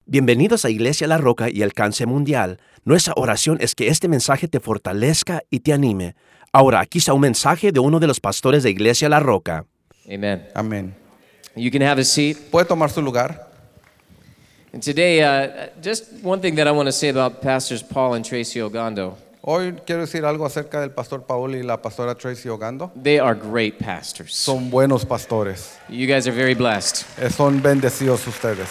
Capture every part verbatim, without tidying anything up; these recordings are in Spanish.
Bienvenidos a Iglesia La Roca y Alcance Mundial. Nuestra oración es que este mensaje te fortalezca y te anime. Ahora, aquí está un mensaje de uno de los pastores de Iglesia La Roca. Amen. Amén. You can have a seat. Puede tomar su lugar. And today, uh, just one thing that I want to say about Pastors Paul and Tracy Ogando. Hoy quiero decir algo acerca del pastor Paul y la pastora Tracy Ogando. They are great pastors. Son buenos pastores. You guys are very blessed. Eh, Son bendecidos ustedes.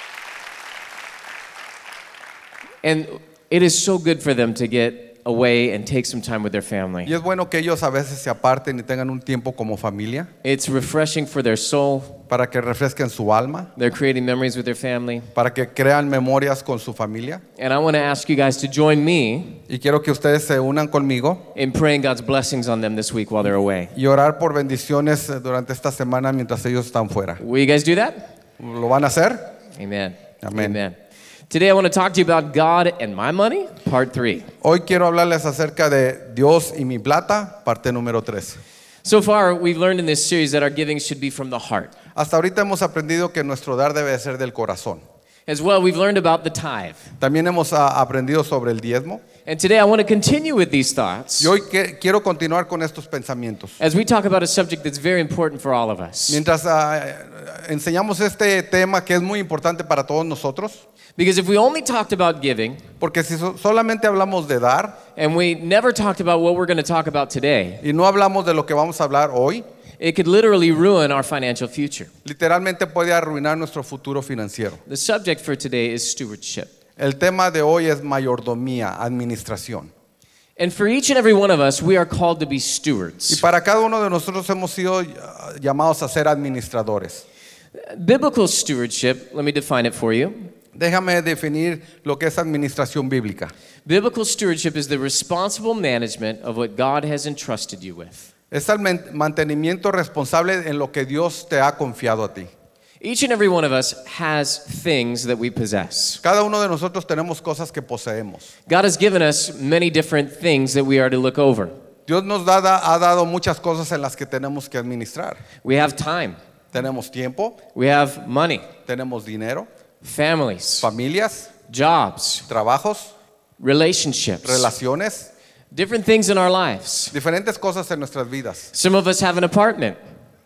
And it is so good for them to get away and take some time with their family. Y es bueno que ellos a veces se aparten y tengan un tiempo como familia It's refreshing for their soul. para que refresquen su alma, They're creating memories with their family. para que crean memorias con su familia. And I want to ask you guys to join me Y quiero que ustedes se unan conmigo in praying God's blessings on them this week while they're away. y orar por bendiciones eh, durante esta semana mientras ellos están fuera. Will you guys do that? ¿Lo van a hacer? Amen. Amen. Amen. Today I want to talk to you about God and my money, part three. Hoy quiero hablarles acerca de Dios y mi plata, parte número tres. So far, we've learned in this series that our giving should be from the heart. Hasta ahorita hemos aprendido que nuestro dar debe ser del corazón. As well, we've learned about the tithe. También hemos ah, aprendido sobre el diezmo. And today I want to continue with these thoughts Y hoy que- quiero continuar con estos pensamientos. as we talk about a subject that's very important for all of us. Mientras ah, enseñamos este tema que es muy importante para todos nosotros, Because if we only talked about giving porque si so- solamente hablamos de dar and we never talked about what we're going to talk about today, y no hablamos de lo que vamos a hablar hoy, it could literally ruin our financial future. literalmente puede arruinar nuestro futuro financiero. The subject for today is stewardship. El tema de hoy es mayordomía, administración. And for each and every one of us, we are called to be Y stewards. para cada uno de nosotros hemos sido ah, llamados a ser administradores. Biblical stewardship, let me define it for you. Déjame definir lo que es administración bíblica. Biblical stewardship is the responsible management of what God has entrusted you with. Es el men- mantenimiento responsable en lo que Dios te ha confiado a ti. Each and every one of us has things that we possess. Cada uno de nosotros tenemos cosas que poseemos. God has given us many different things that we are to look over. Dios nos da- ha dado muchas cosas en las que tenemos que administrar. We have time, Tenemos tiempo, we have money, tenemos dinero, families, familias, jobs, trabajos, relationships, relaciones, different things in our lives. diferentes cosas en nuestras vidas. Some of us have an apartment.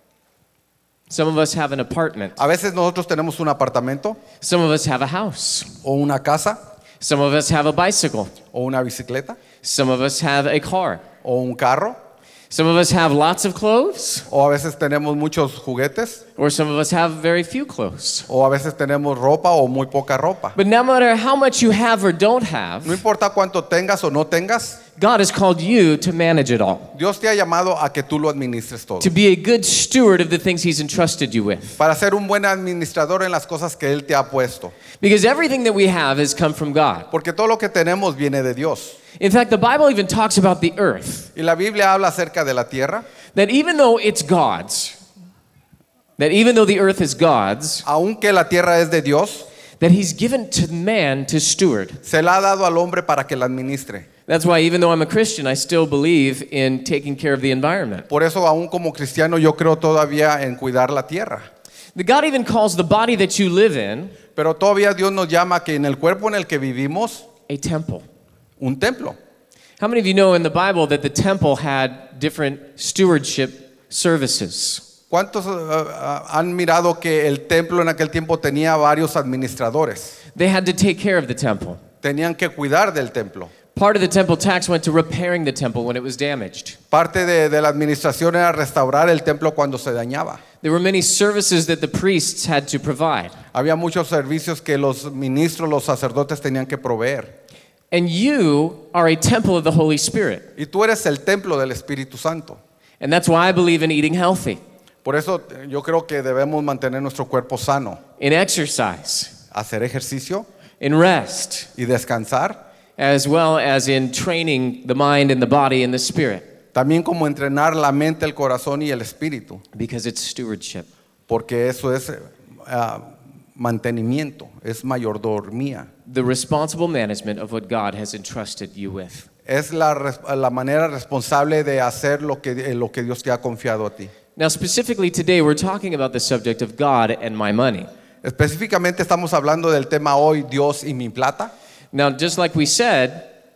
Some of us have an apartment. A veces nosotros tenemos un apartamento Some of us have a house. o una casa Some of us have a bicycle. o una bicicleta Some of us have a car. o un carro, Some of us have lots of clothes, o a veces tenemos muchos juguetes, or some of us have very few clothes. o a veces tenemos ropa o muy poca ropa. But no matter how much you have or don't No have, importa cuánto tengas o no tengas, God has called you to manage it all, Dios te ha llamado a que tú lo administres todo. to be a good steward of the things He's entrusted you with. Para ser un buen administrador en las cosas que Él te ha puesto. Because everything that we have has come from God. Porque todo lo que tenemos viene de Dios. In fact, the Bible even talks about the earth, Y la Biblia habla acerca de la tierra. that even though it's God's, that even though the earth is God's, Aunque la tierra es de Dios, that He's given to man to steward. se la ha dado al hombre para que la administre. That's why even though I'm a Christian, I still believe in taking care of the environment. Por eso, aún como cristiano, yo creo todavía en cuidar la tierra. The God even calls the body that you live in Pero todavía Dios nos llama que en el cuerpo en el que vivimos, a temple. un templo. How many of you know in the Bible that the temple had different stewardship services? ¿Cuántos uh, uh, han mirado que el templo en aquel tiempo tenía varios administradores? They had to take care of the temple. Tenían que cuidar del templo. Part of the temple tax went to repairing the temple when it was damaged. Parte de, de la administración era restaurar el templo cuando se dañaba. There were many services that the priests had to provide. Había muchos servicios que los ministros, los sacerdotes tenían que proveer. And you are a temple of the Holy Spirit. Y tú eres el templo del Espíritu Santo. And that's why I believe in eating healthy, Por eso eh, yo creo que debemos mantener nuestro cuerpo sano, in exercise, hacer ejercicio in rest, y descansar, as well as in training the mind and the body and the spirit, también como entrenar la mente, el corazón y el espíritu, because it's stewardship. porque eso es eh, ah, mantenimiento, es mayordomía. The responsible management of what God has entrusted you with. Es la, res- la manera responsable de hacer lo que, eh, lo que Dios te ha confiado a ti. Now, specifically today, we're talking about the subject of God and my money. Específicamente estamos hablando del tema hoy, Dios y mi plata. Now, just like we said,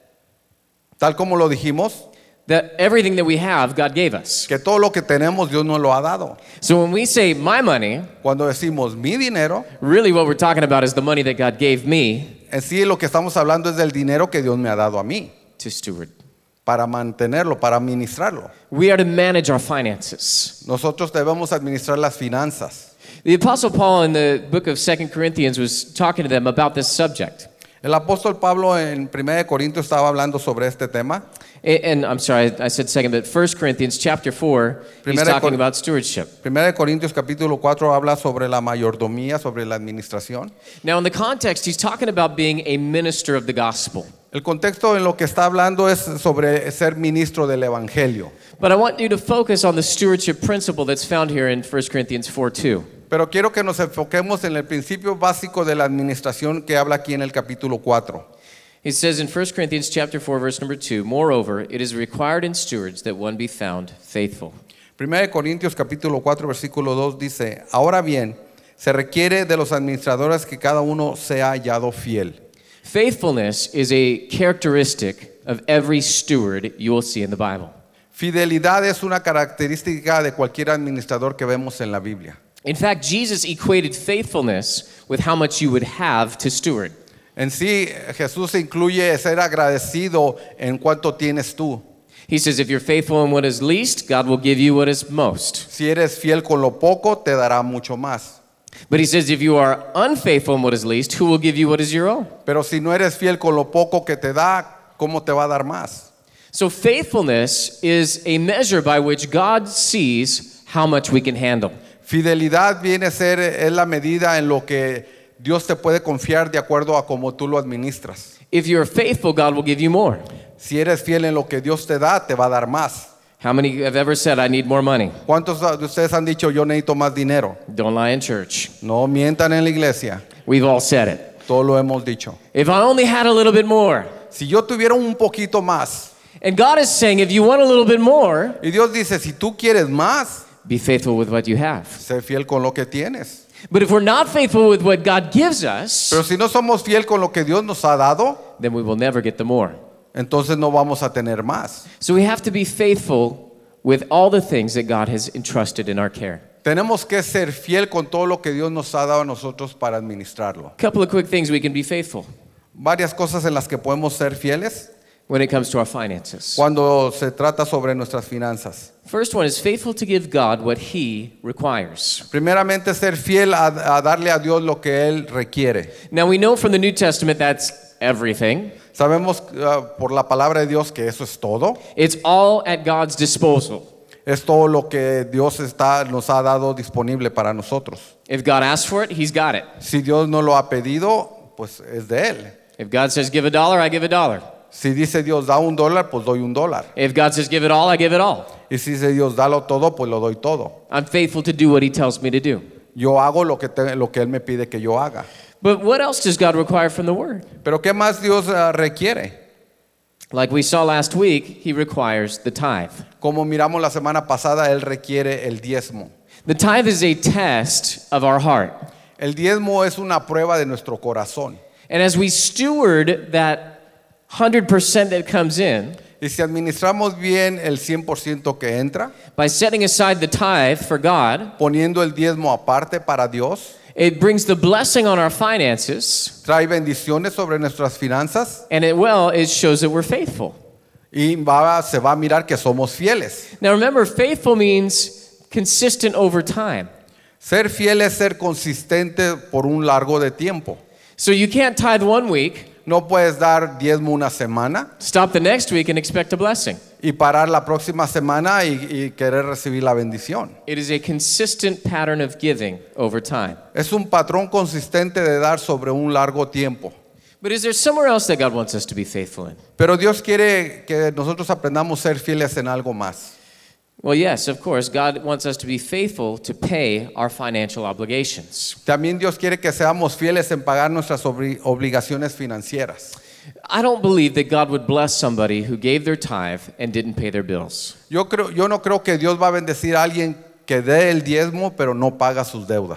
Tal como lo dijimos, that everything that we have, God gave us. que todo lo que tenemos Dios nos lo ha dado. So when we say my money, Cuando decimos mi dinero, really what we're talking about is the money that God gave me en sí lo que estamos hablando es del dinero que Dios me ha dado a mí, to steward. para mantenerlo, para administrarlo. We are to manage our finances. Nosotros debemos administrar las finanzas. The Apostle Paul in the book of Second Corinthians was talking to them about this subject. El apóstol Pablo en primera de Corintios estaba hablando sobre este tema. And, and I'm sorry, I said second, but First Corinthians chapter four, he's Primera talking Cor- about stewardship. Primera de Corintios capítulo cuatro habla sobre la mayordomía, sobre la administración. Now, in the context, he's talking about being a minister of the gospel. El contexto en lo que está hablando es sobre ser ministro del evangelio. But I want you to focus on the stewardship principle that's found here in First Corinthians four two. Pero quiero que nos enfoquemos en el principio básico de la administración que habla aquí en el capítulo cuatro. It says in First Corinthians chapter four, verse number two, moreover, it is required in stewards that one be found faithful. Primera de Corintios capítulo cuatro versículo dos dice, ahora bien, se requiere de los administradores que cada uno sea hallado fiel. Faithfulness is a characteristic of every steward you will see in the Bible. Fidelidad es una característica de cualquier administrador que vemos en la Biblia. In fact, Jesus equated faithfulness with how much you would have to steward. En sí, Jesús incluye ser agradecido en cuanto tienes tú. He says, if you're faithful in what is least, God will give you what is most. Si eres fiel con lo poco, te dará mucho más. But he says, if you are unfaithful in what is least, who will give you what is your own? Pero si no eres fiel con lo poco que te da, ¿cómo te va a dar más? So faithfulness is a measure by which God sees how much we can handle. Fidelidad viene a ser es la medida en lo que Dios te puede confiar de acuerdo a cómo tú lo administras. If you're faithful, God will give you more. Si eres fiel en lo que Dios te da, te va a dar más. How many have ever said, I need more money? ¿Cuántos de ustedes han dicho yo necesito más dinero? Don't lie in church. No mientan en la iglesia. We've all said it. Todo lo hemos dicho. If I only had a little bit more. Si yo tuviera un poquito más, And God is saying, if you want a little bit more, y Dios dice, si tú quieres más, be faithful with what you have. sé fiel con lo que tienes. But if we're not faithful with what God gives us, Pero si no somos fiel con lo que Dios nos ha dado, then we will never get the more. entonces no vamos a tener más. So we have to be faithful with all the things that God has entrusted in our care. Tenemos que ser fiel con todo lo que Dios nos ha dado a nosotros para administrarlo. A couple of quick things we can be faithful Varias cosas en las que podemos ser fieles when it comes to our finances. cuando se trata sobre nuestras finanzas. First one is faithful to give God what He requires. Primeramente, ser fiel a, a darle a Dios lo que Él requiere. Now we know from the New Testament that's everything. Sabemos uh, por la palabra de Dios que eso es todo. It's all at God's disposal. Es todo lo que Dios está, nos ha dado disponible para nosotros. If God asks for it, He's got it. Si Dios no lo ha pedido, pues es de Él. If God says give a dollar, I give a dollar. Si dice Dios da un dólar, pues doy un dólar. If God says give it all, I give it all. Y si dice Dios dalo todo, pues lo doy todo. I'm faithful to do what He tells me to do. Yo hago lo que, te- lo que Él me pide que yo haga. But what else does God require from the Word? Pero ¿qué más Dios uh, requiere? Like we saw last week, He requires the tithe. Como miramos la semana pasada, Él requiere el diezmo. The tithe is a test of our heart. El diezmo es una prueba de nuestro corazón. And as we steward that one hundred percent that comes in, Y si administramos bien el cien por ciento que entra, by setting aside the tithe for God, poniendo el diezmo aparte para Dios, it brings the blessing on our finances, trae bendiciones sobre nuestras finanzas and it, well, it shows that we're faithful. y va- se va a mirar que somos fieles. Now remember, faithful means consistent over time. Ser fiel es ser consistente por un largo de tiempo. So you can't tithe one week, No puedes dar diezmo una semana stop the next week, and expect a blessing. y parar la próxima semana y, y querer recibir la bendición. It is a consistent pattern of giving over time. Es un patrón consistente de dar sobre un largo tiempo. But is there somewhere else that God wants us to be faithful in? Pero Dios quiere que nosotros aprendamos a ser fieles en algo más. Well, yes, of course. God wants us to be faithful to pay our financial obligations. También Dios quiere que seamos fieles en pagar nuestras obli- obligaciones financieras. I don't believe that God would bless somebody who gave their tithe and didn't pay their bills. Yo, creo, yo no creo que Dios va a bendecir a alguien que dé el diezmo pero no paga sus deudas.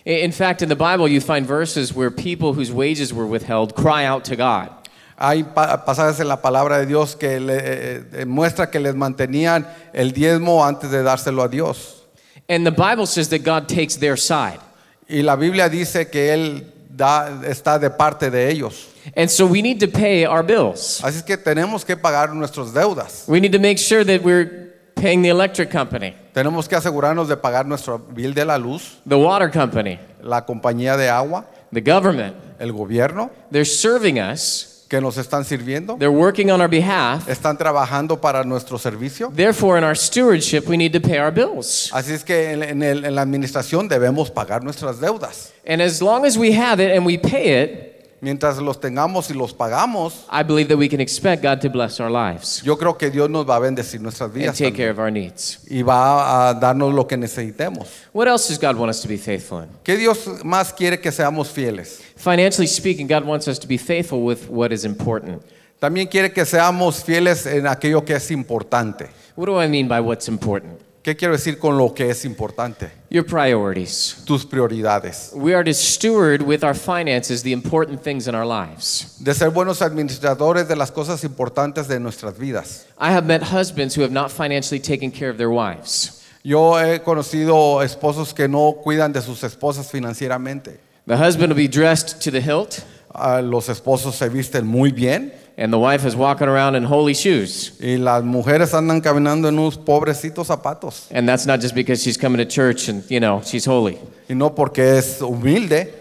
In fact, in the Bible, you find verses where people whose wages were withheld cry out to God. Hay pa- pasajes en la palabra de Dios que le, eh, eh, muestra que les mantenían el diezmo antes de dárselo a Dios. And the Bible says that God takes their side. Y la Biblia dice que Él da, está de parte de ellos. And so we need to pay our bills. Así es que tenemos que pagar nuestras deudas. We need to make sure that we're paying the electric company, Tenemos que asegurarnos de pagar nuestro bill de la luz, the water company, la compañía de agua, the government. el gobierno They're serving us. que nos están sirviendo, They're working on our behalf. están trabajando para nuestro servicio. Therefore, in our stewardship, we need to pay our bills. Así es que en, en el- en la administración debemos pagar nuestras deudas. And as long as we have it and we pay it, Mientras los tengamos y los pagamos, I believe that we can expect God to bless our lives yo creo que Dios nos va a bendecir nuestras and vidas take care también, of our needs. y va a darnos lo que necesitemos. What else does God want us to be faithful in? ¿Qué Dios más quiere que seamos fieles? Financially speaking, God wants us to be faithful with what is important. También quiere que seamos fieles en aquello que es importante. What do I mean by what's important? ¿Qué quiero decir con lo que es importante? Your priorities. Tus prioridades. We are to steward with our finances the important things in our lives. De ser buenos administradores de las cosas importantes de nuestras vidas. I have met husbands who have not financially taken care of their wives. Yo he conocido esposos que no cuidan de sus esposas financieramente. The husband will be dressed to the hilt, Ah, los esposos se visten muy bien and the wife is walking around in holy shoes. y las mujeres andan caminando en unos pobrecitos zapatos. And that's not just because she's coming to church and, you know, she's holy. Y no porque es humilde.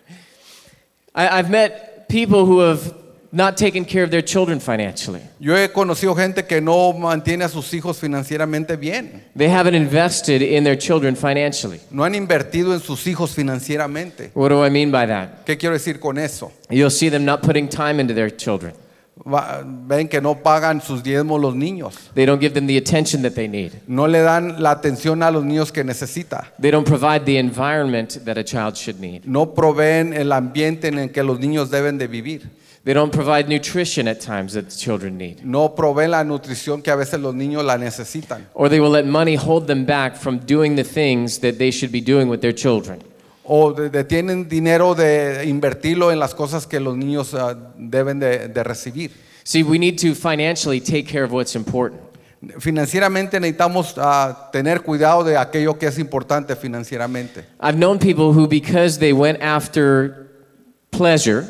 I, I've met people who have not taken care of their children financially. Yo he conocido gente que no mantiene a sus hijos financieramente bien. They haven't invested in their children financially. No han invertido en sus hijos financieramente. What do I mean by that? ¿Qué quiero decir con eso? You'll see them not putting time into their children. Va- ven que no pagan sus diezmos los niños. They don't give them the attention that they need. No le dan la atención a los niños que necesita. They don't provide the environment that a child should need. No proveen el ambiente en el que los niños deben de vivir. They don't provide nutrition at times that the children need. No proveen la nutrición que a veces los niños la necesitan. Or they will let money hold them back from doing the things that they should be doing with their children. O de- de- tienen dinero de invertirlo en las cosas que los niños ah, deben de, de recibir. See, we need to financially take care of what's important. Financieramente necesitamos ah, tener cuidado de aquello que es importante financieramente. I've known people who, because they went after pleasure,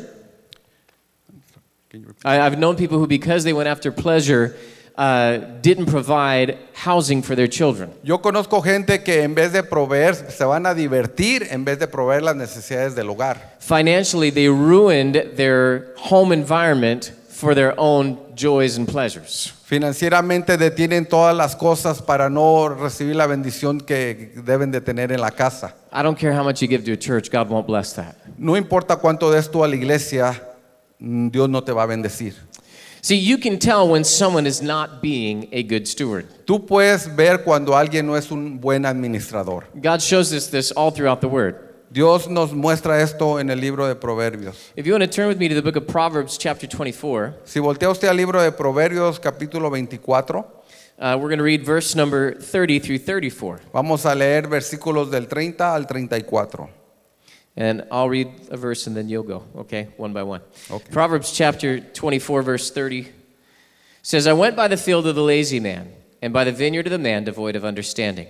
I, I've known people who, because they went after pleasure, uh, didn't provide housing for their children. Yo conozco gente que en vez de proveer, se van a divertir en vez de proveer las necesidades del hogar. Financially, they ruined their home environment for their own joys and pleasures. Financieramente detienen todas las cosas para no recibir la bendición que deben de tener en la casa. I don't care how much you give to a church, God won't bless that. No importa cuánto des tú a la iglesia, mm, Dios no te va a bendecir. See, you can tell when someone is not being a good steward. Tú puedes ver cuando alguien no es un buen administrador. God shows us this all throughout the Word. Dios nos muestra esto en el libro de Proverbios. If you want to turn with me to the book of Proverbs, chapter twenty-four, Si voltea usted al libro de Proverbios capítulo veinticuatro, uh, we're going to read verse number thirty through thirty-four. vamos a leer versículos del treinta al treinta y cuatro. And I'll read a verse and then you'll go, okay, one by one. Okay. Proverbs chapter twenty-four, verse thirty says, I went by the field of the lazy man, and by the vineyard of the man devoid of understanding.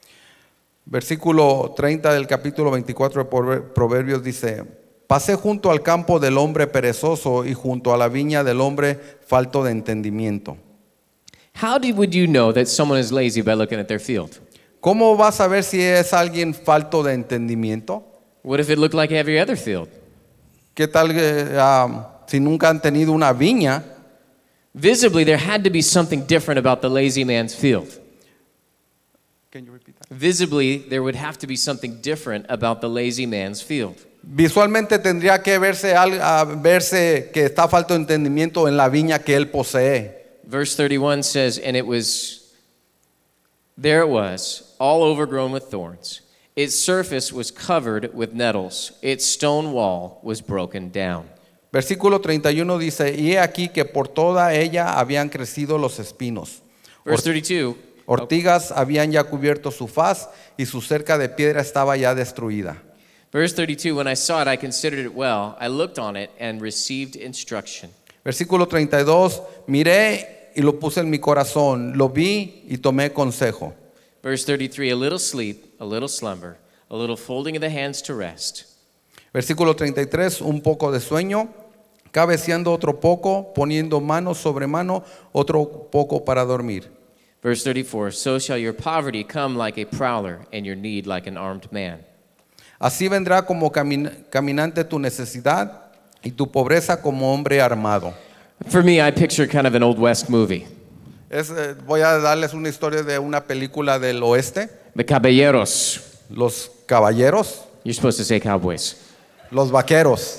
Versículo treinta del capítulo veinticuatro de Prover- Proverbios dice: Pasé junto al campo del hombre perezoso y junto a la viña del hombre falto de entendimiento. How do, would you know that someone is lazy by looking at their field? ¿Cómo vas a ver si es alguien falto de entendimiento? What if it looked like every other field? ¿Qué tal eh, ah, si nunca han tenido una viña? Visibly, there had to be something different about the lazy man's field. Can you repeat that? Visibly, there would have to be something different about the lazy man's field. Visualmente tendría que verse, al- ah, verse que está falto de entendimiento en la viña que él posee. Verse thirty-one says, and it was, there it was, all overgrown with thorns. Its surface was covered with nettles. Its stone wall was broken down. Versículo treinta y uno dice: Y he aquí que por toda ella habían crecido los espinos. Verse thirty-two, Ortigas habían ya cubierto su faz y su cerca de piedra estaba ya destruida. Verse thirty-two, when I saw it, I considered it well. I looked on it and received instruction. Versículo treinta y dos, miré y lo puse en mi corazón, lo vi y tomé consejo. Verse thirty-three, a little sleep, a little slumber, a little folding of the hands to rest. Versículo treinta y tres, un poco de sueño, cabeceando otro poco, poniendo mano sobre mano, otro poco para dormir. Verse thirty-four, so shall your poverty come like a prowler, and your need like an armed man. Así vendrá como camin- caminante tu necesidad y tu pobreza como hombre armado. For me, I picture kind of an Old West movie. Es, eh, voy a darles una historia de una película del oeste, The Caballeros. Los Caballeros, You're supposed to say cowboys. Los Vaqueros.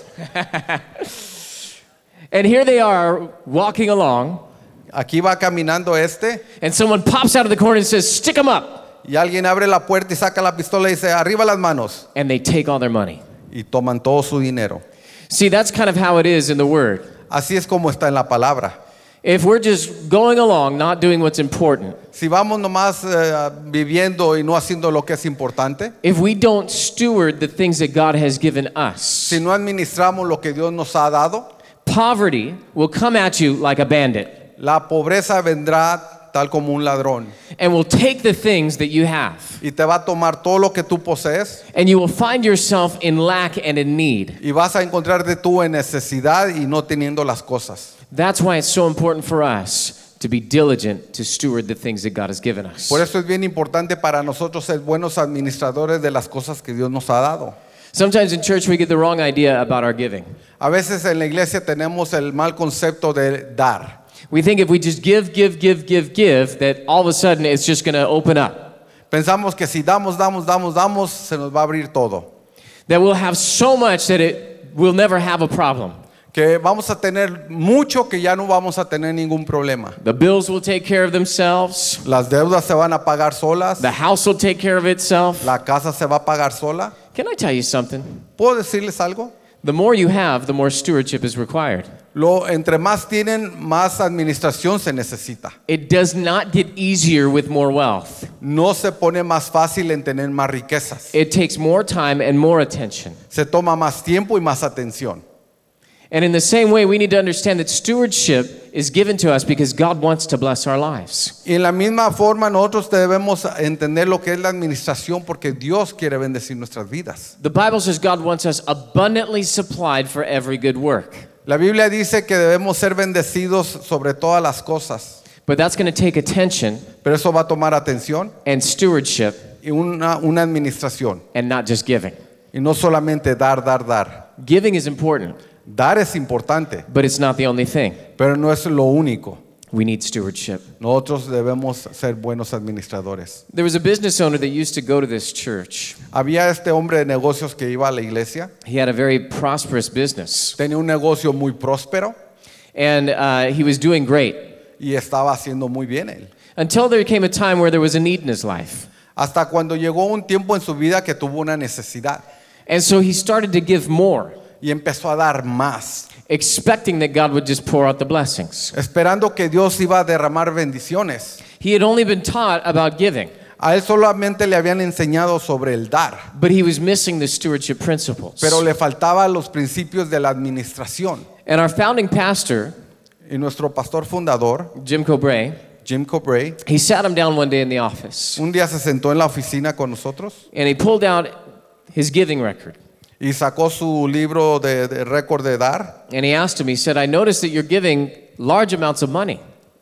And here they are walking along, Aquí va caminando este and someone pops out of the corner and says, stick them up. y alguien abre la puerta y saca la pistola y dice, arriba las manos. And they take all their money. Y toman todo su dinero. See, that's kind of how it is in the Word. Así es como está en la palabra. If we're just going along, not doing what's important, Si vamos nomás eh, viviendo y no haciendo lo que es importante, if we don't steward the things that God has given us, si no administramos lo que Dios nos ha dado, poverty will come at you like a bandit la pobreza vendrá tal como un ladrón and will take the things that you have. y te va a tomar todo lo que tú posees And you will find yourself in lack and in need. y vas a encontrarte tú en necesidad y no teniendo las cosas. That's why it's so important for us to be diligent to steward the things that God has given us. Por eso es bien importante para nosotros ser buenos administradores de las cosas que Dios nos ha dado. Sometimes in church we get the wrong idea about our giving. A veces en la iglesia tenemos el mal concepto de dar. We think if we just give, give, give, give, give, that all of a sudden it's just going to open up. Pensamos que si damos, damos, damos, damos, se nos va a abrir todo. That we'll have so much that it will never have a problem. Que vamos a tener mucho que ya no vamos a tener ningún problema. The bills will take care of themselves. Las deudas se van a pagar solas. The house will take care of itself. La casa se va a pagar sola. Can I tell you something? ¿Puedo decirles algo? The more you have, the more stewardship is required. Lo, entre más tienen, más administración se necesita. It does not get easier with more wealth. No se pone más fácil en tener más riquezas. It takes more time and more attention. Se toma más tiempo y más atención. And in the same way, we need to understand that stewardship is given to us because God wants to bless our lives. Y en la misma forma nosotros debemos entender lo que es la administración porque Dios quiere bendecir nuestras vidas. The Bible says God wants us abundantly supplied for every good work. La Biblia dice que debemos ser bendecidos sobre todas las cosas, But that's going to take attention pero eso va a tomar atención and stewardship y una, una administración. and not just giving. Y no solamente dar, dar, dar. Giving is important, Dar es importante, but it's not the only thing. pero no es lo único. We need stewardship. Nosotros debemos ser buenos administradores. There was a business owner that used to go to this church. Había este hombre de negocios que iba a la iglesia. He had a very prosperous business, Tenía un negocio muy próspero and uh, he was doing great y estaba haciendo muy bien él. until there came a time where there was a need in his life. Hasta cuando llegó un tiempo en su vida que tuvo una necesidad And so he started to give more, y empezó a dar más, expecting that God would just pour out the blessings. esperando que Dios iba a derramar bendiciones. He had only been taught about giving, A él solamente le habían enseñado sobre el dar, but he was missing the stewardship principles. pero le faltaban los principios de la administración. And our founding pastor, Y nuestro pastor fundador, Jim Cobray, Jim Cobray, he sat him down one day in the office, un día se sentó en la oficina con nosotros and he pulled out his giving record. y sacó su libro de, de récord de dar And he asked him, he said, I noticed that you're giving large amounts of money.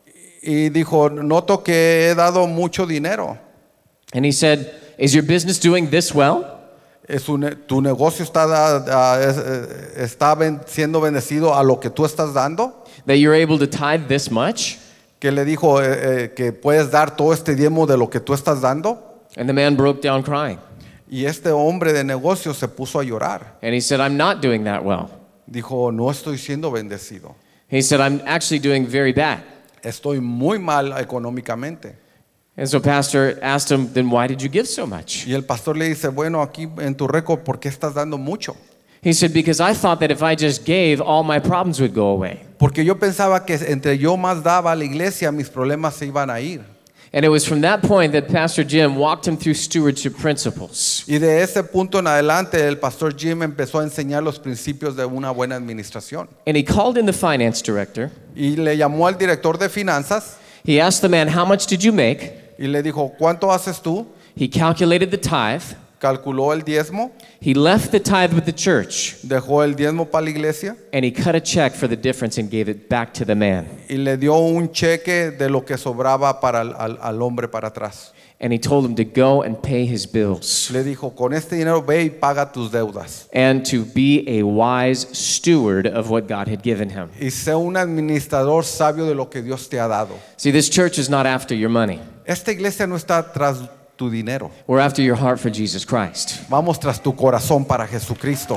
y dijo, noto que he dado mucho dinero. And he said, is your business doing this well? Es un- tu negocio está, da- da- es- eh, está ben- siendo bendecido a lo que tú estás dando. That you're able to tithe this much? Que le dijo eh, eh, que puedes dar todo este diezmo de lo que tú estás dando. And the man broke down crying. Y este hombre de negocio se puso a llorar. And he said, I'm not doing that well. Dijo, no estoy siendo bendecido. He said, I'm actually doing very bad. Estoy muy mal económicamente. And so pastor asked him, then why did you give so much? Y el pastor le dice, bueno, aquí en tu récord, ¿por qué estás dando mucho? He said, because I thought that if I just gave, all my problems would go away. Porque yo pensaba que entre yo más daba a la iglesia, mis problemas se iban a ir. And it was from that point that Pastor Jim walked him through stewardship principles. Y de ese punto en adelante el pastor Jim empezó a enseñar los principios de una buena administración. And he called in the finance director. Y le llamó al director de finanzas He asked the man, "How much did you make?" y le dijo, ¿cuánto haces tú? He calculated the tithe. Calculó el diezmo, He left the tithe with the church. dejó el diezmo para la iglesia And he cut a check for the difference and gave it back to the man. y le dio un cheque de lo que sobraba para el, al, al hombre para atrás. And he told him to go and pay his bills Le dijo, con este dinero ve y paga tus deudas. and to be a wise steward of what God had given him. Y sé un administrador sabio de lo que Dios te ha dado. See, this church is not after your money. Esta iglesia no está tras tu dinero. We're after your heart for Jesus Christ. Vamos tras tu corazón para Jesucristo.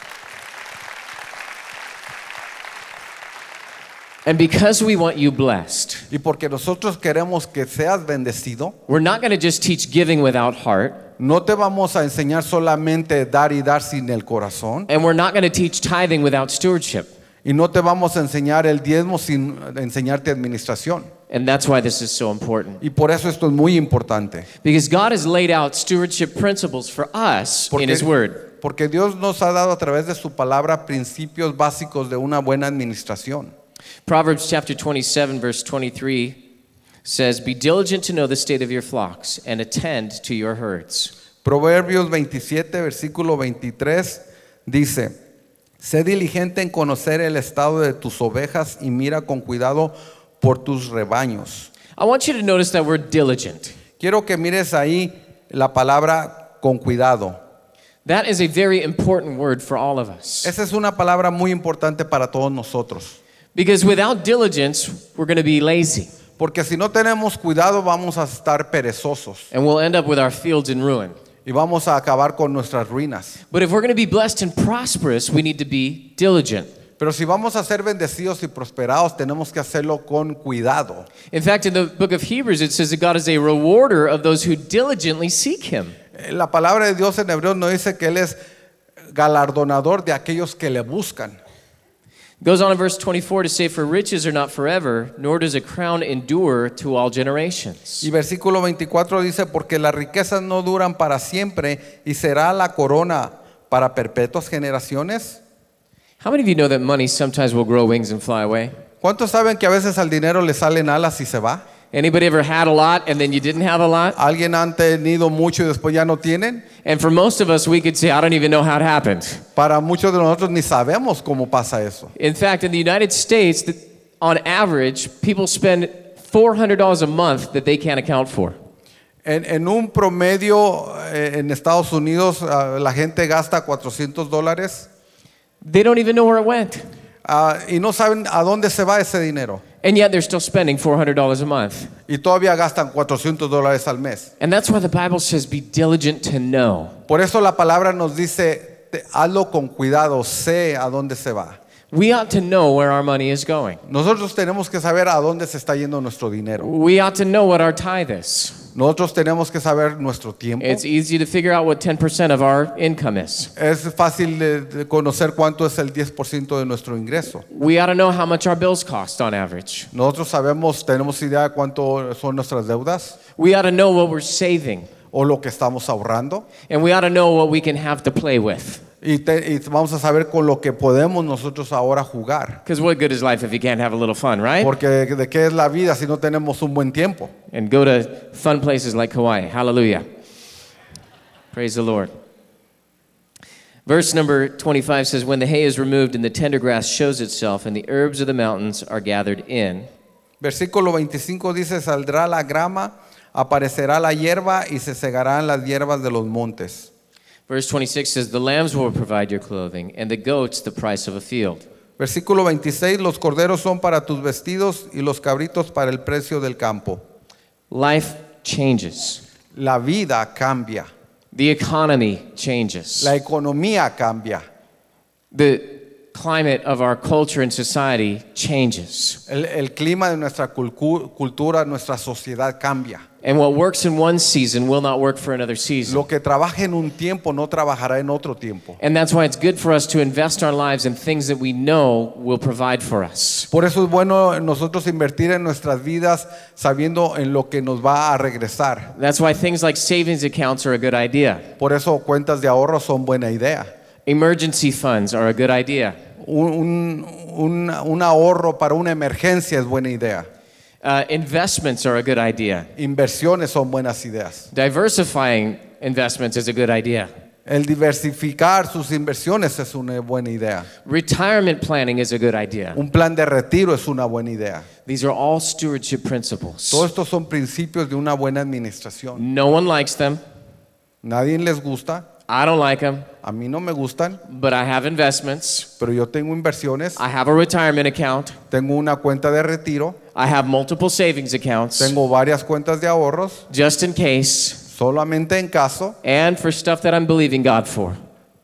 And because we want you blessed, Y porque nosotros queremos que seas bendecido, we're not going to just teach giving without heart, no te vamos a enseñar solamente dar y dar sin el corazón. and we're not going to teach tithing without stewardship. Y no te vamos a enseñar el diezmo sin enseñarte administración. And that's why this is so important. Y por eso esto es muy importante. Because God has laid out stewardship principles for us in His Word. Porque Dios nos ha dado a través de su palabra principios básicos de una buena administración. Proverbs chapter twenty-seven, verse twenty-three says, "Be diligent to know the state of your flocks and attend to your herds." Proverbios veintisiete, versículo veintitrés dice, sé diligente en conocer el estado de tus ovejas y mira con cuidado por tus rebaños. I want you to notice that word diligent. Quiero que mires ahí la palabra con cuidado. That is a very important word for all of us. Esa es una palabra muy importante para todos nosotros. Because without diligence, we're going to be lazy. Porque si no tenemos cuidado vamos a estar perezosos And we'll end up with our fields in ruin. y vamos a acabar con nuestras ruinas. But if we're going to be blessed and prosperous, we need to be diligent. Pero si vamos a ser bendecidos y prosperados, tenemos que hacerlo con cuidado. In fact, in the book of Hebrews, it says that God is a rewarder of those who diligently seek Him. La palabra de Dios en hebreo nos dice que Él es galardonador de aquellos que le buscan. It goes on in verse twenty-four to say, "For riches are not forever, nor does a crown endure to all generations." Y versículo veinticuatro dice, porque las riquezas no duran para siempre y será la corona para perpetuas generaciones. How many of you know that money sometimes will grow wings and fly away? ¿Cuántos saben que a veces al dinero le salen alas y se va? Anybody ever had a lot and then you didn't have a lot? ¿Alguien han tenido mucho y después ya no tienen? And for most of us, we could say, "I don't even know how it happened." Para muchos de nosotros ni sabemos cómo pasa eso. In fact, in the United States, the, on average, people spend four hundred dollars a month that they can't account for. En, en un promedio eh, en Estados Unidos uh, la gente gasta cuatrocientos dólares They don't even know where it went. uh, y no saben a dónde se va ese dinero. And yet they're still spending four hundred dollars a month. Y todavía gastan cuatrocientos dólares al mes. And that's why the Bible says, "Be diligent to know." Por eso la palabra nos dice, te- hazlo con cuidado, sé a dónde se va. We ought to know where our money is going. Nosotros tenemos que saber a dónde se está yendo nuestro dinero. We ought to know what our tithe is. Nosotros tenemos que saber nuestro tiempo. It's easy to figure out what ten percent of our income is. Es fácil de, de conocer cuánto es el diez por ciento de nuestro ingreso. We ought to know how much our bills cost on average. Nosotros sabemos, tenemos idea de cuánto son nuestras deudas We ought to know what we're saving. o lo que estamos ahorrando. And we ought to know what we can have to play with. Y, te- y vamos a saber con lo que podemos nosotros ahora jugar. Because what good is life if you can't have a little fun, right? Porque de, de qué es la vida si no tenemos un buen tiempo. And go to fun places like Hawaii. Hallelujah. Praise the Lord. Verse number twenty-five says, "When the hay is removed and the tender grass shows itself and the herbs of the mountains are gathered in." Versículo veinticinco dice, saldrá la grama, aparecerá la hierba y se segarán las hierbas de los montes. Verse twenty-six says, "The lambs will provide your clothing and the goats the price of a field." Versículo veintiséis, los corderos son para tus vestidos y los cabritos para el precio del campo. Life changes. La vida cambia, The economy changes. la economía cambia, The climate of our culture and society changes. el, el clima de nuestra culcu- cultura, nuestra sociedad cambia. And what works in one season will not work for another season. Lo que trabaja en un tiempo no trabajará en otro tiempo. And that's why it's good for us to invest our lives in things that we know will provide for us. Por eso es bueno nosotros invertir en nuestras vidas sabiendo en lo que nos va a regresar. That's why things like savings accounts are a good idea. Por eso cuentas de ahorro son buena idea. Emergency funds are a good idea. Un, un, un ahorro para una emergencia es buena idea. Uh, investments are a good idea. Inversiones son buenas ideas. Diversifying investments is a good idea. El diversificar sus inversiones es una buena idea. Retirement planning is a good idea. Un plan de retiro es una buena idea. These are all stewardship principles. Todos estos son principios de una buena administración. No one likes them. Nadie les gusta. I don't like them. A mí no me gustan, But I have investments. pero yo tengo inversiones. I have a retirement account. Tengo una cuenta de retiro. I have multiple savings accounts. Tengo varias cuentas de ahorros, Just in case. solamente en caso. And for stuff that I'm believing God for.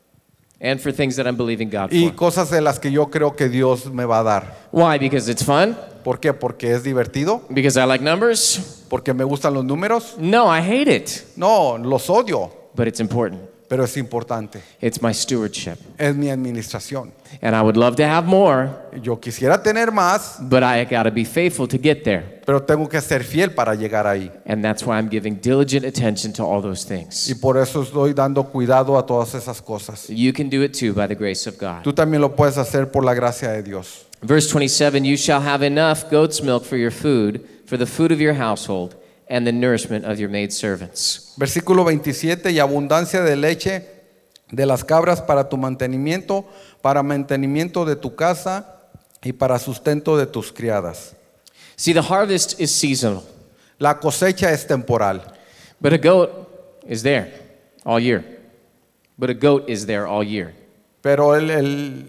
And for things that I'm believing God Y for. cosas de las que yo creo que Dios me va a dar. Why? Because it's fun? ¿Por qué? Porque es divertido. Because I like numbers? Porque me gustan los números. No, I hate it. No, los odio, But it's important. pero es importante. It's my stewardship. Es mi administración. And I would love to have more, Yo quisiera tener más, but I got to be faithful to get there. pero tengo que ser fiel para llegar ahí. And that's why I'm giving diligent attention to all those things. Y por eso estoy dando cuidado a todas esas cosas. You can do it too by the grace of God. Tú también lo puedes hacer por la gracia de Dios. Verse twenty-seven, you shall have enough goat's milk for your food, for the food of your household, and the nourishment of your maidservants. Versículo veintisiete, y abundancia de leche de las cabras para tu mantenimiento, para mantenimiento de tu casa y para sustento de tus criadas. See, the harvest is seasonal, La cosecha es temporal, but a goat is there all year. But a goat is there all year. pero el, el-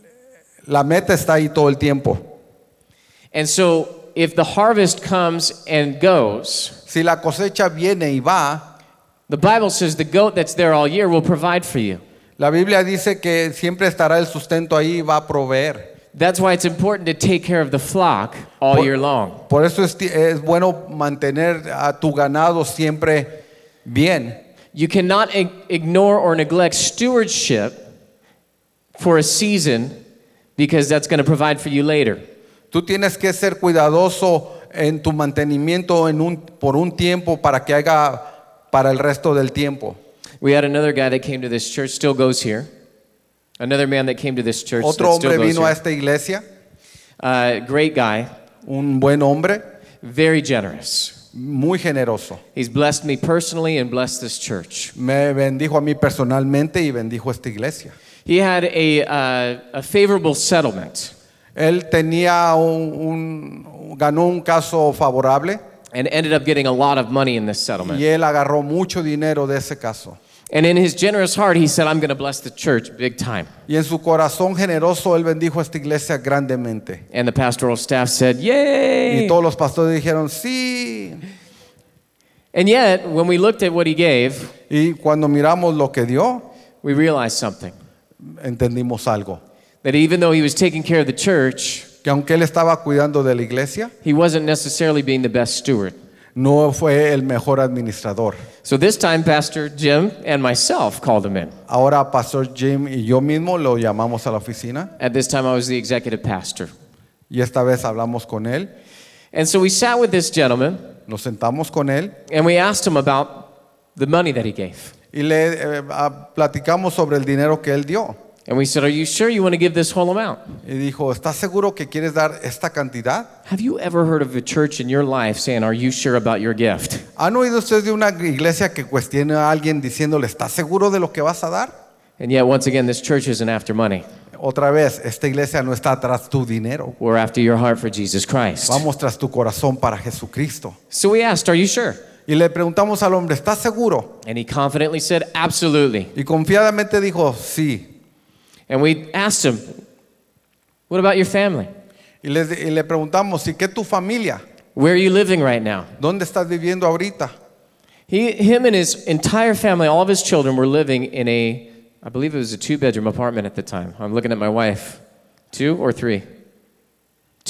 la meta está ahí todo el tiempo. And so, if the harvest comes and goes, Si la cosecha viene y va, the Bible says the goat that's there all year will provide for you. la Biblia dice que siempre estará el sustento ahí y va a proveer. That's why it's important to take care of the flock all Por- year long. Por eso es, ti- es bueno mantener a tu ganado siempre bien. You cannot ig- ignore or neglect stewardship for a season because that's going to provide for you later. Tú tienes que ser cuidadoso en tu mantenimiento en un, por un tiempo para que haga para el resto del tiempo. We had another guy that came to this church, still goes here. Another man that came to this church Otro that still hombre goes vino a here. esta iglesia, Uh, great guy, un buen hombre, very generous. muy generoso. He's blessed me personally and blessed this church. Me bendijo a mí personalmente y bendijo esta iglesia. He had a, uh, a favorable settlement Él tenía un, un- ganó un caso favorable and ended up getting a lot of money in this settlement. y él agarró mucho dinero de ese caso. And in his generous heart, he said, I'm going to bless the church big time. Y en su corazón generoso él bendijo a esta iglesia grandemente. And the pastoral staff said, Y Yay! todos los pastores dijeron sí. And yet, when we looked at what he gave, Y cuando miramos lo que dio, we realized something. entendimos algo. That even though he was taking care of the church, Que aunque él estaba cuidando de la iglesia, he wasn't necessarily being the best steward. no fue el mejor administrador. So this time, Pastor Jim and myself called him in. Ahora Pastor Jim y yo mismo lo llamamos a la oficina At this time, I was the executive pastor. y esta vez hablamos con él, And so we sat with this gentleman nos sentamos con él and we asked him about the money that he gave. y le eh, ah, platicamos sobre el dinero que él dio. And we said, Are you sure you want to give this whole amount? Y dijo, ¿estás seguro que quieres dar esta cantidad? Have you ever heard of a church in your life saying, Are you sure about your gift? ¿Han oído ustedes de una iglesia que cuestione a alguien diciéndole, ¿estás seguro de lo que vas a dar? And yet, once again, this church isn't after money. Otra vez, esta iglesia no está tras tu dinero. We're after your heart for Jesus Christ. Vamos tras tu corazón para Jesucristo. So we asked, Are you sure? Y le preguntamos al hombre, ¿estás seguro? And he confidently said, Absolutely. Y confiadamente dijo, sí. And we asked him, What about your family? Y le, y le preguntamos, ¿y qué tu familia? Where are you living right now? ¿Dónde estás viviendo ahorita? He, him and his entire family, all of his children, were living in a, I believe it was a two-bedroom apartment at the time. I'm looking at my wife. Two or three?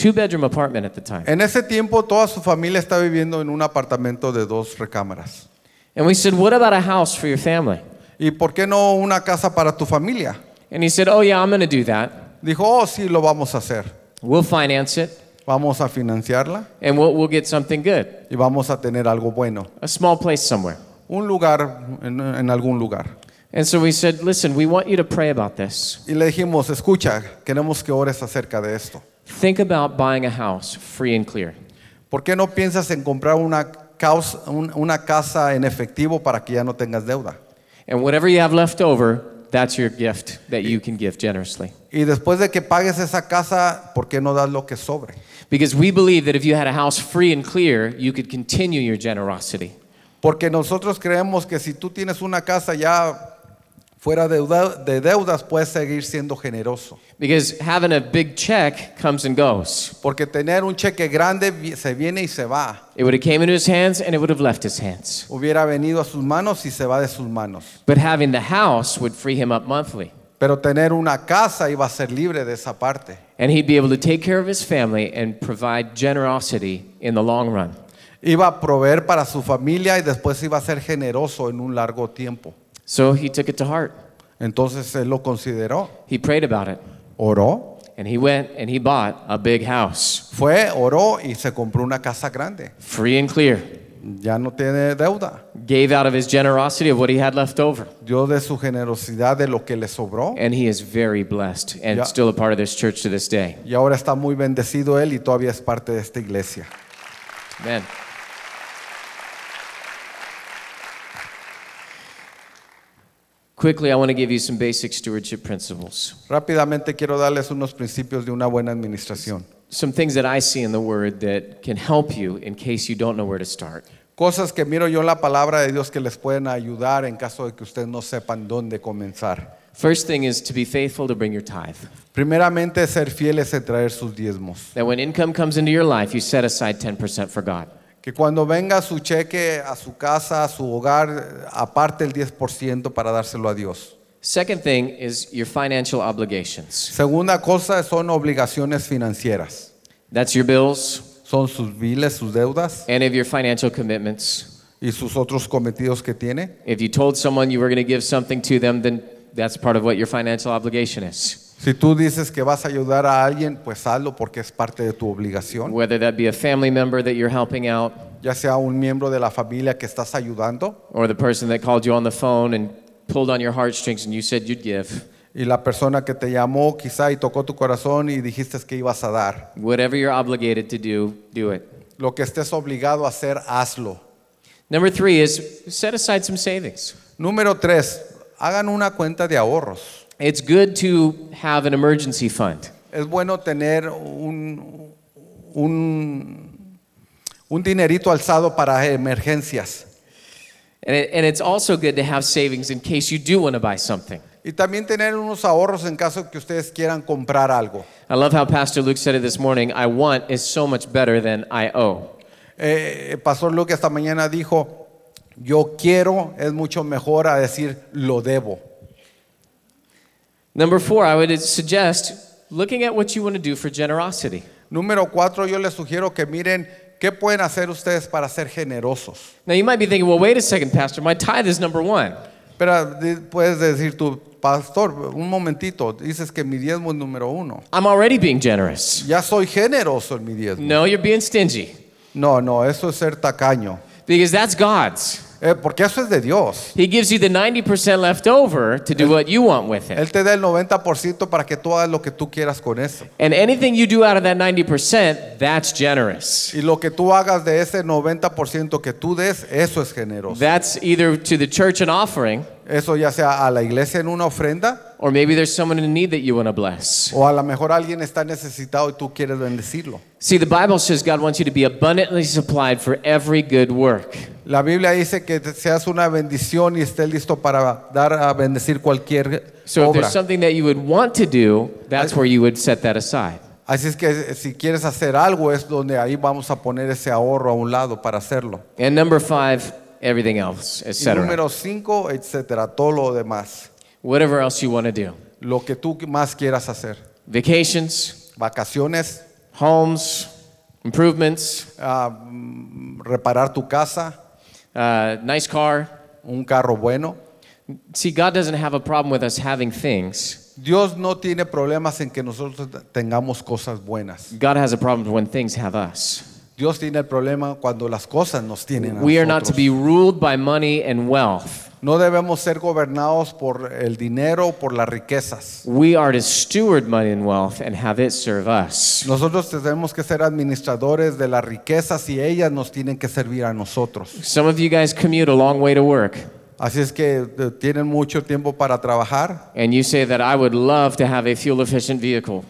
two-bedroom apartment at the time. En ese tiempo toda su familia está viviendo en un apartamento de dos recámaras. And we said, what about a house for your family? ¿Y por qué no una casa para tu familia? And he said, oh yeah, I'm going to do that. Dijo, oh, sí, lo vamos a hacer. We'll finance it, Vamos a financiarla and we'll, we'll get something good. y vamos a tener algo bueno. A small place somewhere. Un lugar, en, en algún lugar. And so we said, listen, we want you to pray about this. Y le dijimos, escucha, queremos que ores acerca de esto. Think about buying a house free and clear. ¿Por qué no piensas en comprar una, causa, un- una casa en efectivo para que ya no tengas deuda? And whatever you have left over, that's your gift that you can give generously. Y después de que pagues esa casa, ¿por qué no das lo que sobre? Because we believe that if you had a house free and clear, you could continue your generosity. Porque nosotros creemos que si tú tienes una casa ya fuera de, deuda- de deudas, puedes seguir siendo generoso. Because having a big check comes and goes. Porque tener un cheque grande vi- se viene y se va. It would have came into his hands and it would have left his hands. Hubiera venido a sus manos y se va de sus manos. But having the house would free him up monthly. Pero tener una casa iba a ser libre de esa parte. And he'd be able to take care of his family and provide generosity in the long run. Iba a proveer para su familia y después iba a ser generoso en un largo tiempo. So he took it to heart. Entonces él lo consideró, He prayed about it. oró, And he went and he bought a big house, fue, oró y se compró una casa grande. free and clear. Ya no tiene deuda. Gave out of his generosity of what he had left over. Dio de su generosidad de lo que le sobró And he is very blessed and Yeah. still a part of this church to this day. y ahora está muy bendecido él y todavía es parte de esta iglesia. Amen. Quickly, I want to give you some basic stewardship principles. Rápidamente quiero darles unos principios de una buena administración. Some things that I see in the Word that can help you in case you don't know where to start. Cosas que miro yo en la palabra de Dios que les pueden ayudar en caso de que ustedes no sepan dónde comenzar. First thing is to be faithful to bring your tithe. Primeramente, ser fieles en traer sus diezmos. That when income comes into your life, you set aside ten percent for God. Que cuando venga su cheque a su casa, a su hogar, aparte el diez por ciento para dárselo a Dios. Second thing is your financial obligations. Segunda cosa son obligaciones financieras. That's your bills, Son sus biles, sus deudas any of your financial commitments. y sus otros cometidos que tiene. If you told someone you were going to give something to them, then that's part of what your financial obligation is. Si tú dices que vas a ayudar a alguien, pues hazlo porque es parte de tu obligación. Whether that be a family member that you're helping out, Ya sea un miembro de la familia que estás ayudando or the person that called you on the phone and pulled on your heartstrings and you said you'd give. y la persona que te llamó quizá y tocó tu corazón y dijiste que ibas a dar. Whatever you're obligated to do, do it. Lo que estés obligado a hacer, hazlo. Number three is set aside some savings. Número tres, hagan una cuenta de ahorros. It's good to have an emergency fund. Es bueno tener un, un, un dinerito alzado para emergencias. And, it, and it's also good to have savings in case you do want to buy something. Y también tener unos ahorros en caso que ustedes quieran comprar algo. I love how Pastor Luke said it this morning. I want is so much better than I owe. Eh, el Pastor Luke esta mañana dijo, yo quiero es mucho mejor a decir lo debo. Number four, I would suggest looking at what you want to do for generosity. Número cuatro, yo les sugiero que miren qué pueden hacer ustedes para ser generosos. Now you might be thinking, well, wait a second, Pastor, my tithe is number one. Pero di- puedes decir tú, pastor, un momentito, dices que mi diezmo es número uno. I'm already being generous. Ya soy generoso en mi diezmo. No, you're being stingy No, no, eso es ser tacaño. because that's God's. Eh, porque eso es de Dios. He gives you the ninety percent left over to do what you want with it. Él te da el noventa por ciento para que tú hagas lo que tú quieras con eso. And anything you do out of that ninety percent, that's generous. Y lo que tú hagas de ese noventa por ciento que tú des, eso es generoso. That's either to the church an offering, Eso ya sea a la iglesia en una ofrenda, or maybe there's someone in need that you want to bless. o a lo mejor alguien está necesitado y tú quieres bendecirlo. See, the Bible says God wants you to be abundantly supplied for every good work. La Biblia dice que te- seas una bendición y estés listo para dar a bendecir cualquier So if obra. there's something that you would want to do, that's where you would set that aside. Así es que si quieres hacer algo es donde ahí vamos a poner ese ahorro a un lado para hacerlo. And number five, everything else, Y et cetera. número cinco, etcétera, todo lo demás. Whatever else you want to do. Lo que tú más quieras hacer. Vacations, Vacaciones, homes, improvements, ah, mm, reparar tu casa, uh, nice car. un carro bueno. See, God doesn't have a problem with us having things. Dios no tiene problemas en que nosotros tengamos cosas buenas. God has a problem when things have us. Dios tiene el problema cuando las cosas nos tienen a We are not to nosotros. be ruled by money and wealth. No debemos ser gobernados por el dinero o por las riquezas. We are to steward money and wealth and have it serve us. Nosotros tenemos que ser administradores de las riquezas y ellas nos tienen que servir a nosotros. Some of you guys commute a long way to work, Así es que eh, tienen mucho tiempo para trabajar and you say that I would love to have a fuel efficient vehicle.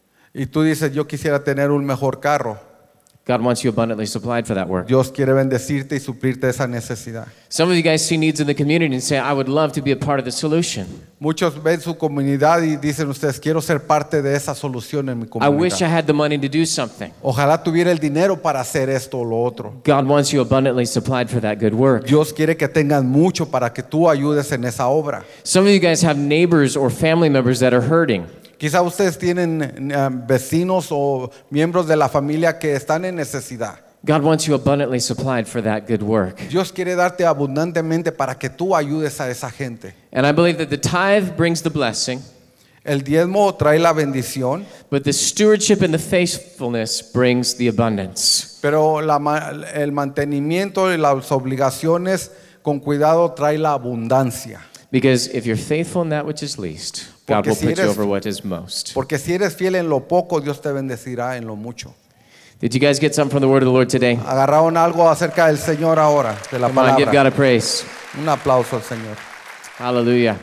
y tú dices, yo quisiera tener un mejor carro. God wants you abundantly supplied for that work. Dios quiere bendecirte y suplirte esa necesidad. Some of you guys see needs in the community and say, I would love to be a part of the solution. Muchos ven su comunidad y dicen ustedes, quiero ser parte de esa solución en mi I wish I comunidad. had the money to do something. Ojalá tuviera el dinero para hacer esto o lo otro. God wants you abundantly supplied for that good work. Dios quiere que tengan mucho para que tú ayudes en esa obra. Some of you guys have neighbors or family members that are hurting. Quizá ustedes tienen eh, vecinos o miembros de la familia que están en necesidad. God wants you abundantly supplied for that good work. Dios quiere darte abundantemente para que tú ayudes a esa gente. And I believe that the tithe brings the blessing, El diezmo trae la bendición, but the stewardship and the faithfulness brings the abundance. pero la ma- el mantenimiento y las obligaciones con cuidado trae la abundancia. Because if you're faithful in that which is least, God Porque will si put you eres- over what is most. Porque si eres fiel en lo poco, Dios te bendecirá en lo mucho. Did you guys get something from the word of the Lord today? Agarraron algo acerca del Señor ahora, de la Come on, give God palabra. a praise. Un aplauso al Señor. Hallelujah.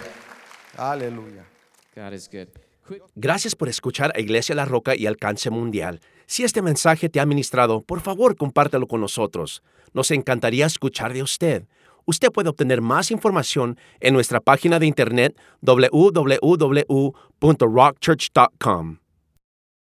Aleluya. God is good. Quit- Gracias por escuchar a Iglesia La Roca y Alcance Mundial. Si este mensaje te ha ministrado, por favor compártelo con nosotros. Nos encantaría escuchar de usted. Usted puede obtener más información en nuestra página de internet doble u doble u doble u punto rock church punto com.